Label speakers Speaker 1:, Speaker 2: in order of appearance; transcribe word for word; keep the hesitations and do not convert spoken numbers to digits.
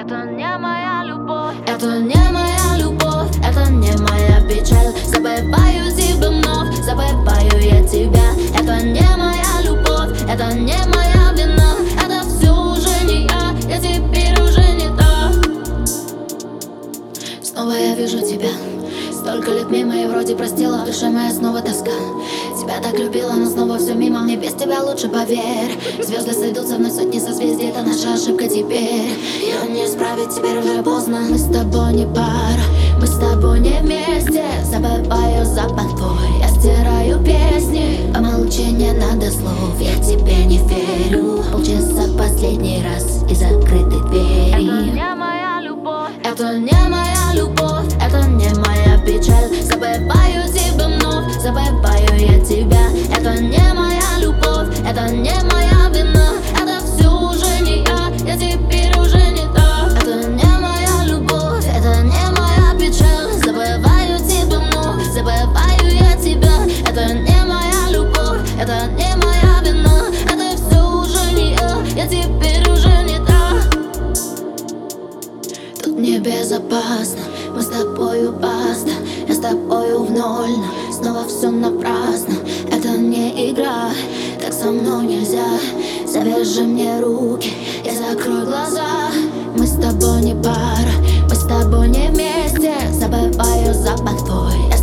Speaker 1: Это не моя любовь,
Speaker 2: это не моя любовь, это не моя печаль. Забываю тебя вновь, забываю я тебя. Это не моя любовь, это не моя вина. Это все уже не я, я теперь уже не та. Снова я вижу тебя. Столько лет мимо и вроде простила, в душе моя снова тоска. Тебя так любила, но снова все мимо. Мне без тебя лучше, поверь. Звезды сойдутся вновь сотни созвездий, это наша ошибка теперь. Ее не исправить, теперь уже поздно. Мы с тобой не пара, мы с тобой не вместе. Забываю запах твой, я стираю песни. Помолчи, не надо слов, я тебе не верю. Полчаса в последний раз и закрыты двери.
Speaker 1: это не моя любовь,
Speaker 2: Это не моя любовь, это не моя печаль. Забываю тебя вновь, забываю я тебя. Это не моя любовь, это не моя вина. Это все уже не я, я теперь уже не та. Это не моя любовь, это не моя печаль. Забываю тебя вновь, забываю я тебя. Это не моя любовь, это не моя вина. Это все уже не я, я теперь уже не та. Тут небезопасно, мы с тобою баста. Я с тобою в ноль, но снова все напрасно. Это не игра, так со мной нельзя. Завяжи мне руки, я закрою глаза. Мы с тобой не пара, мы с тобой не вместе. Забываю запах твой,